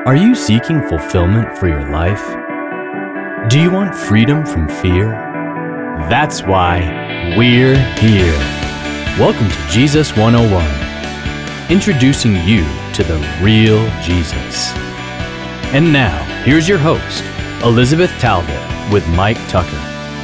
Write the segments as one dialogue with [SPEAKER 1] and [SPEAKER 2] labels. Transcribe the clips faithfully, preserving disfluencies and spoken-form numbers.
[SPEAKER 1] Are you seeking fulfillment for your life? Do you want freedom from fear? That's why we're here. Welcome to Jesus one oh one, introducing you to the real Jesus. And now, here's your host, Elizabeth Talbot with Mike Tucker.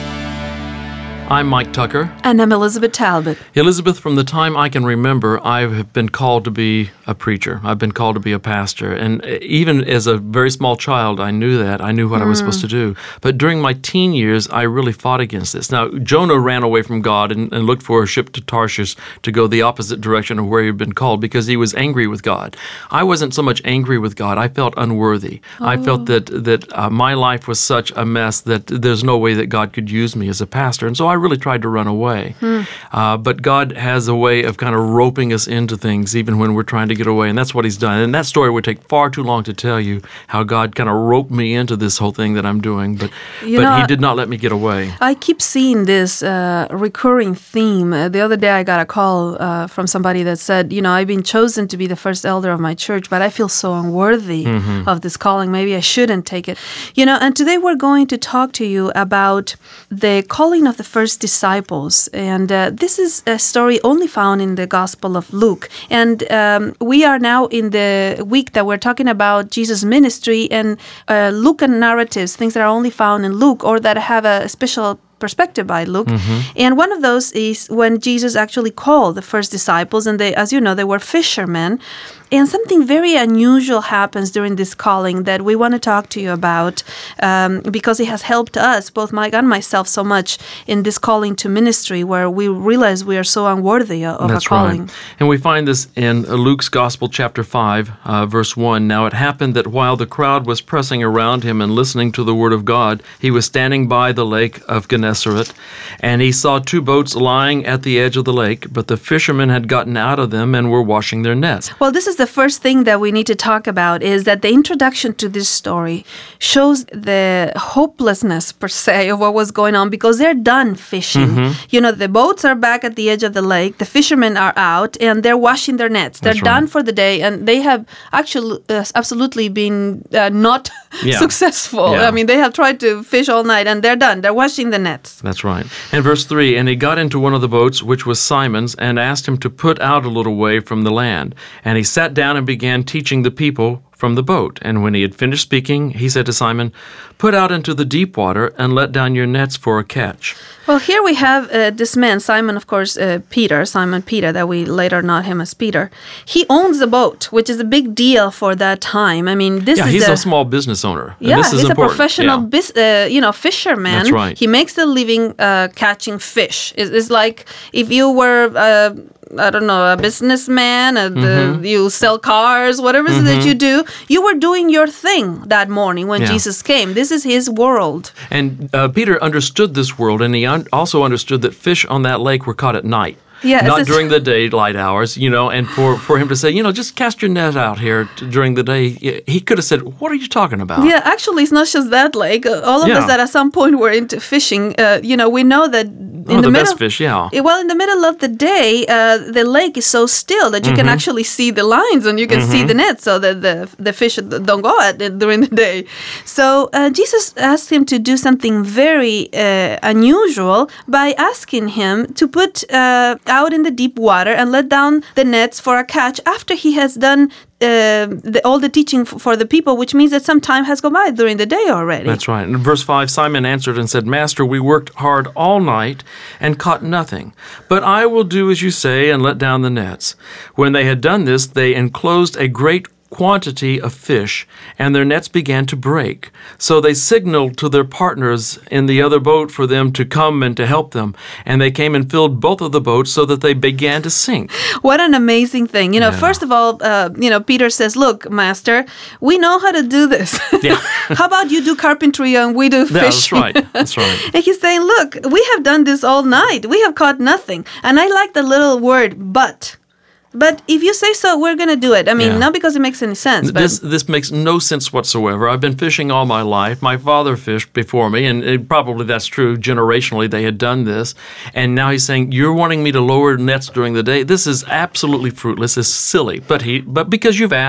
[SPEAKER 2] I'm Mike Tucker.
[SPEAKER 3] And I'm Elizabeth Talbot.
[SPEAKER 2] Elizabeth, from the time I can remember, I have been called to be a preacher. I've been called to be a pastor. And even as a very small child, I knew that. I knew what mm. I was supposed to do. But during my teen years, I really fought against this. Now, Jonah ran away from God and, and looked for a ship to Tarshish to go the opposite direction of where he had been called because he was angry with God. I wasn't so much angry with God. I felt unworthy. Oh. I felt that, that uh, my life was such a mess that there's no way that God could use me as a pastor. And so I I really tried to run away. Hmm. Uh, but God has a way of kind of roping us into things even when we're trying to get away, and that's what he's done. And that story would take far too long to tell you how God kind of roped me into this whole thing that I'm doing, but,
[SPEAKER 3] you
[SPEAKER 2] but
[SPEAKER 3] know,
[SPEAKER 2] he did not let me get away.
[SPEAKER 3] I keep seeing this uh, recurring theme. Uh, the other day I got a call uh, from somebody that said, you know, I've been chosen to be the first elder of my church, but I feel so unworthy mm-hmm. of this calling. Maybe I shouldn't take it. You know, and today we're going to talk to you about the calling of the first disciples, and uh, this is a story only found in the Gospel of Luke. And um, we are now in the week that we're talking about Jesus' ministry and uh, Lucan narratives, things that are only found in Luke or that have a special perspective by Luke. Mm-hmm. And one of those is when Jesus actually called the first disciples, and they, as you know, they were fishermen. And something very unusual happens during this calling that we want to talk to you about um, because it has helped us, both Mike and myself, so much in this calling to ministry where we realize we are so unworthy of
[SPEAKER 2] That's
[SPEAKER 3] a calling.
[SPEAKER 2] Right. And we find this in Luke's Gospel, chapter five, uh, verse one. Now it happened that while the crowd was pressing around him and listening to the word of God, he was standing by the lake of Gennesaret, and he saw two boats lying at the edge of the lake, but the fishermen had gotten out of them and were washing their nets.
[SPEAKER 3] Well, this is the first thing that we need to talk about is that the introduction to this story shows the hopelessness, per se, of what was going on because they're done fishing. Mm-hmm. You know, the boats are back at the edge of the lake, the fishermen are out, and they're washing their nets. They're
[SPEAKER 2] That's
[SPEAKER 3] done
[SPEAKER 2] right.
[SPEAKER 3] for the day, and they have actually uh, absolutely been uh, not
[SPEAKER 2] yeah.
[SPEAKER 3] successful.
[SPEAKER 2] Yeah.
[SPEAKER 3] I mean, they have tried to fish all night, and they're done. They're washing the nets.
[SPEAKER 2] That's right. And verse three, and he got into one of the boats, which was Simon's, and asked him to put out a little way from the land. And he sat down and began teaching the people from the boat. And when he had finished speaking, he said to Simon, "Put out into the deep water and let down your nets for a catch."
[SPEAKER 3] Well, here we have uh, this man, Simon, of course, uh, Peter, Simon Peter, that we later know him as Peter. He owns a boat, which is a big deal for that time. I mean, this
[SPEAKER 2] yeah,
[SPEAKER 3] is
[SPEAKER 2] he's
[SPEAKER 3] a,
[SPEAKER 2] a small business owner.
[SPEAKER 3] Yeah,
[SPEAKER 2] and this is
[SPEAKER 3] he's
[SPEAKER 2] important.
[SPEAKER 3] a professional,
[SPEAKER 2] yeah.
[SPEAKER 3] bis, uh, you know, fisherman.
[SPEAKER 2] That's right.
[SPEAKER 3] He makes a living uh, catching fish. It's, it's like if you were, uh, I don't know, a businessman, uh,
[SPEAKER 2] mm-hmm.
[SPEAKER 3] the, you sell cars, whatever mm-hmm. it is that you do. You were doing your thing that morning when
[SPEAKER 2] yeah.
[SPEAKER 3] Jesus came. This is his world.
[SPEAKER 2] And uh, Peter understood this world, and he un- also understood that fish on that lake were caught at night.
[SPEAKER 3] Yeah,
[SPEAKER 2] not during the daylight hours, you know, and for, for him to say, you know, just cast your net out here t- during the day, he could have said, what are you talking about?
[SPEAKER 3] Yeah, actually, it's not just that lake. All of
[SPEAKER 2] yeah.
[SPEAKER 3] us that at some point were into fishing, uh, you know, we know that in
[SPEAKER 2] oh,
[SPEAKER 3] the,
[SPEAKER 2] the
[SPEAKER 3] middle,
[SPEAKER 2] best fish, yeah.
[SPEAKER 3] Well, in the middle of the day, uh, the lake is so still that you mm-hmm. can actually see the lines and you can mm-hmm. see the net so that the, the fish don't go at it during the day. So uh, Jesus asked him to do something very uh, unusual by asking him to put uh, out in the deep water and let down the nets for a catch after he has done uh, the, all the teaching f- for the people, which means that some time has gone by during the day already.
[SPEAKER 2] That's right. In verse five, Simon answered and said, "Master, we worked hard all night and caught nothing. But I will do as you say and let down the nets." When they had done this, they enclosed a great quantity of fish, and their nets began to break. So they signaled to their partners in the other boat for them to come and to help them. And they came and filled both of the boats so that they began to sink.
[SPEAKER 3] What an amazing thing. You know, yeah. first of all, uh, you know, Peter says, "Look, Master, we know how to do this.
[SPEAKER 2] Yeah.
[SPEAKER 3] How about you do carpentry and we do fishing?"
[SPEAKER 2] Yeah, that's right. That's right.
[SPEAKER 3] And he's saying, "Look, we have done this all night. We have caught nothing." And I like the little word, "but." But if you say so, we're going to do it. I mean, yeah. not because it makes any sense. But
[SPEAKER 2] this this makes no sense whatsoever. I've been fishing all my life. My father fished before me, and it, probably that's true. Generationally, they had done this. And now he's saying, you're wanting me to lower nets during the day. This is absolutely fruitless. It's silly. But he, but because you've asked,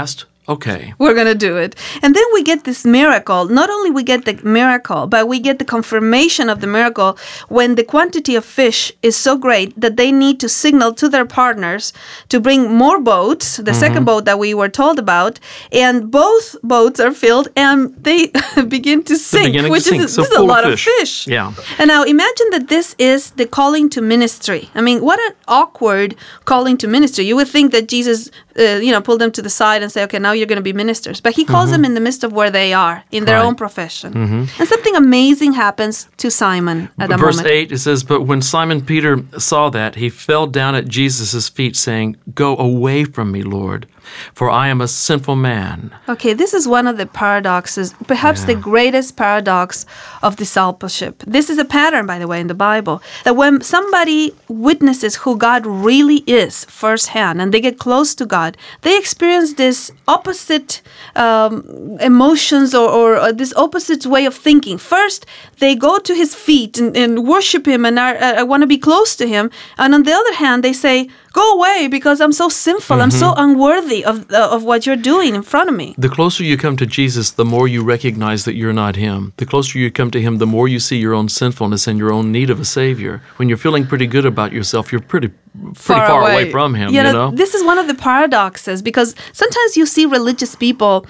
[SPEAKER 2] Okay.
[SPEAKER 3] We're going to do it. And then we get this miracle. Not only we get the miracle, but we get the confirmation of the miracle when the quantity of fish is so great that they need to signal to their partners to bring more boats, the mm-hmm. second boat that we were told about, and both boats are filled and they begin to sink, which
[SPEAKER 2] to sink.
[SPEAKER 3] is,
[SPEAKER 2] so
[SPEAKER 3] this is a lot of fish.
[SPEAKER 2] fish. Yeah.
[SPEAKER 3] And now imagine that this is the calling to ministry. I mean, what an awkward calling to ministry. You would think that Jesus, uh, you know, pulled them to the side and say, okay, now you're going to be ministers. But he calls mm-hmm. them in the midst of where they are, in their
[SPEAKER 2] right.
[SPEAKER 3] own profession. Mm-hmm. And something amazing happens to Simon at a
[SPEAKER 2] Verse
[SPEAKER 3] moment.
[SPEAKER 2] eight, it says, but when Simon Peter saw that, he fell down at Jesus' feet, saying, go away from me, Lord, for I am a sinful man.
[SPEAKER 3] Okay, this is one of the paradoxes, perhaps yeah. the greatest paradox of discipleship. This is a pattern, by the way, in the Bible, that when somebody witnesses who God really is firsthand and they get close to God, they experience this opposite um, emotions or, or, or this opposite way of thinking. First, they go to his feet and, and worship him and are, uh, I want to be close to him. And on the other hand, they say, go away because I'm so sinful. Mm-hmm. I'm so unworthy of uh, of what you're doing in front of me.
[SPEAKER 2] The closer you come to Jesus, the more you recognize that you're not him. The closer you come to him, the more you see your own sinfulness and your own need of a Savior. When you're feeling pretty good about yourself, you're pretty pretty far, far away. away from him,
[SPEAKER 3] you know,
[SPEAKER 2] you know?
[SPEAKER 3] This is one of the paradoxes because sometimes you see religious people.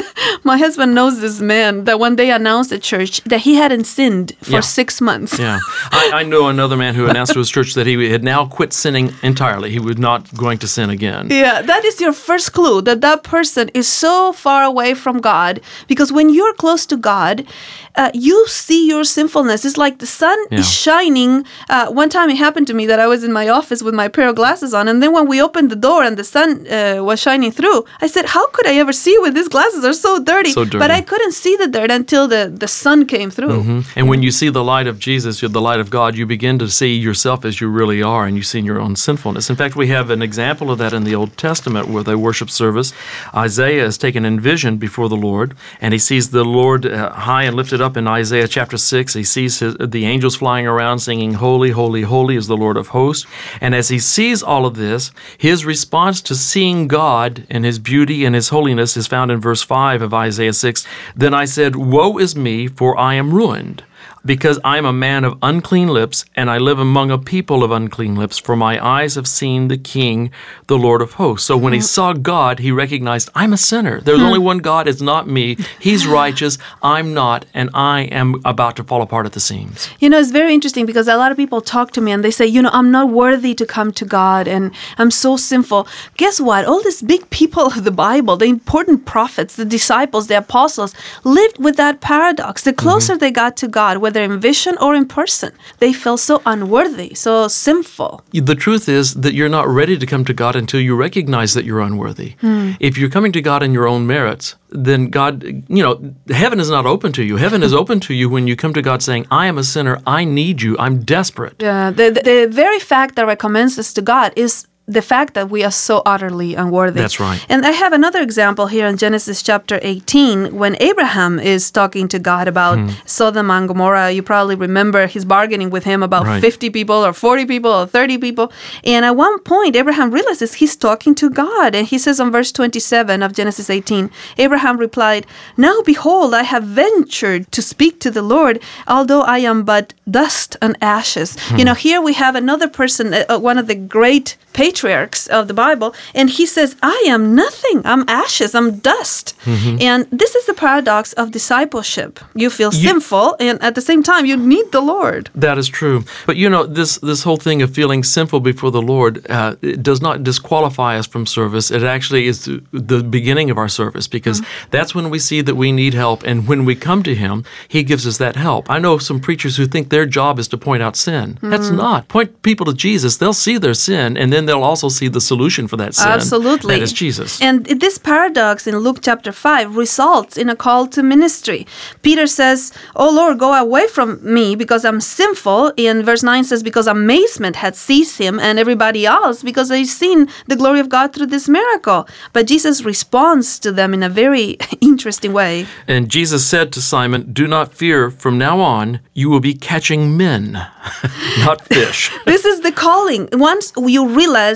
[SPEAKER 3] My husband knows this man that one day announced at church that he hadn't sinned for
[SPEAKER 2] yeah.
[SPEAKER 3] six months.
[SPEAKER 2] Yeah. I, I know another man who announced to his church that he had now quit sinning entirely. He was not going to sin again.
[SPEAKER 3] Yeah, that is your first clue that that person is so far away from God because when you're close to God, uh, you see your sinfulness. It's like the sun yeah. is shining. Uh, one time it happened to me that I was in my office with my pair of glasses on, and then when we opened the door and the sun uh, was shining through, I said, how could I ever see when these glasses are so dirty?
[SPEAKER 2] So dirty.
[SPEAKER 3] But I couldn't see the dirt until the, the sun came through.
[SPEAKER 2] Mm-hmm. And when you see the light of Jesus, the light of God, you begin to see yourself as you really are, and you see your own sinfulness. In fact, we have an example of that in the Old Testament with a worship service. Isaiah is taken in vision before the Lord, and he sees the Lord uh, high and lifted up in Isaiah chapter six. He sees his, the angels flying around singing, holy, holy, holy is the Lord of hosts. And as he sees all of this, his response to seeing God and his beauty and his holiness is found in verse five of Isaiah six. Then I said, woe is me, for I am ruined, because I am a man of unclean lips, and I live among a people of unclean lips, for my eyes have seen the King, the Lord of hosts. So when he saw God, he recognized, I'm a sinner. There's only one God, it's not me. He's righteous, I'm not, and I am about to fall apart at the seams.
[SPEAKER 3] You know, it's very interesting because a lot of people talk to me and they say, you know, I'm not worthy to come to God and I'm so sinful. Guess what? All these big people of the Bible, the important prophets, the disciples, the apostles, lived with that paradox. The closer mm-hmm. they got to God, whether in vision or in person, they felt so unworthy, so sinful.
[SPEAKER 2] The truth is that you're not ready to come to God until you recognize that you're unworthy. Hmm. If you're coming to God in your own merits, then God, you know, heaven is not open to you. Heaven is open to you when you come to God saying, I am a sinner, I need you, I'm desperate.
[SPEAKER 3] Yeah, the, the, the very fact that recommends us to God is the fact that we are so utterly unworthy.
[SPEAKER 2] That's right.
[SPEAKER 3] And I have another example here in Genesis chapter eighteen when Abraham is talking to God about hmm. Sodom and Gomorrah. You probably remember he's bargaining with him about
[SPEAKER 2] right.
[SPEAKER 3] fifty people or forty people or thirty people. And at one point, Abraham realizes he's talking to God. And he says on verse twenty-seven of Genesis eighteen, Abraham replied, now behold, I have ventured to speak to the Lord, although I am but dust and ashes. Hmm. You know, here we have another person, uh, one of the great patriarchs of the Bible, and he says, I am nothing. I'm ashes. I'm dust. Mm-hmm. And this is the paradox of discipleship. You feel you, sinful, and at the same time, you need the Lord.
[SPEAKER 2] That is true. But you know, this this whole thing of feeling sinful before the Lord uh, it does not disqualify us from service. It actually is the beginning of our service, because mm-hmm. that's when we see that we need help, and when we come to Him, He gives us that help. I know some preachers who think their job is to point out sin. Mm-hmm. That's not. Point people to Jesus. They'll see their sin, and then they'll also see the solution for that sin.
[SPEAKER 3] Absolutely.
[SPEAKER 2] That is Jesus.
[SPEAKER 3] And this paradox in Luke chapter five results in a call to ministry. Peter says, oh Lord, go away from me because I'm sinful. In verse nine says, because amazement had seized him and everybody else because they've seen the glory of God through this miracle. But Jesus responds to them in a very interesting way.
[SPEAKER 2] And Jesus said to Simon, do not fear, from now on you will be catching men, not fish.
[SPEAKER 3] This is the calling. Once you realize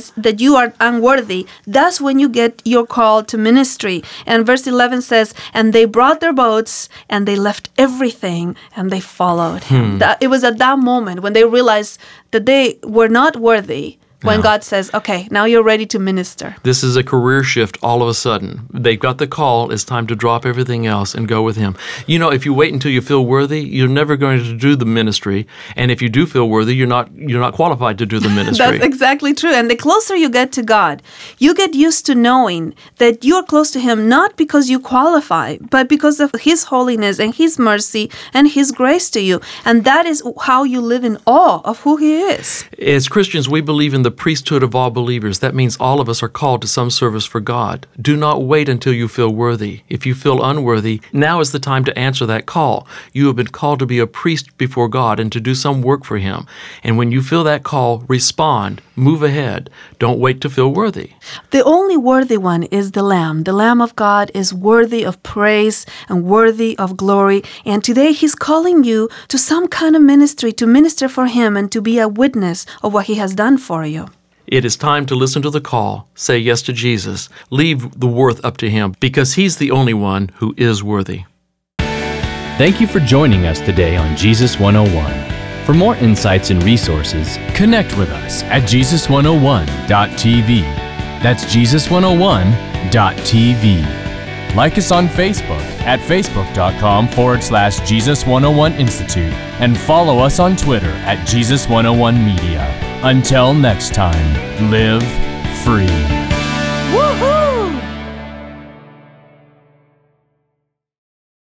[SPEAKER 3] realize that you are unworthy, that's when you get your call to ministry. And verse eleven says, and they brought their boats and they left everything and they followed him.
[SPEAKER 2] Hmm.
[SPEAKER 3] That, it was at that moment when they realized that they were not worthy. When
[SPEAKER 2] Yeah.
[SPEAKER 3] God says, okay, now you're ready to minister.
[SPEAKER 2] This is a career shift all of a sudden. They've got the call. It's time to drop everything else and go with him. You know, if you wait until you feel worthy, you're never going to do the ministry. And if you do feel worthy, you're not you're not qualified to do the ministry.
[SPEAKER 3] That's exactly true. And the closer you get to God, you get used to knowing that you're close to him not because you qualify, but because of his holiness and his mercy and his grace to you. And that is how you live in awe of who he is.
[SPEAKER 2] As Christians, we believe in the priesthood of all believers. That means all of us are called to some service for God. Do not wait until you feel worthy. If you feel unworthy, now is the time to answer that call. You have been called to be a priest before God and to do some work for him. And when you feel that call, respond, move ahead. Don't wait to feel worthy.
[SPEAKER 3] The only worthy one is the Lamb. The Lamb of God is worthy of praise and worthy of glory. And today he's calling you to some kind of ministry, to minister for him and to be a witness of what he has done for you.
[SPEAKER 2] It is time to listen to the call, say yes to Jesus, leave the worth up to him, because he's the only one who is worthy.
[SPEAKER 1] Thank you for joining us today on Jesus one oh one. For more insights and resources, connect with us at Jesus one oh one dot T V. That's Jesus one oh one dot T V. Like us on Facebook at facebook.com forward slash Jesus101 Institute and follow us on Twitter at Jesus one oh one Media. Until next time, live free.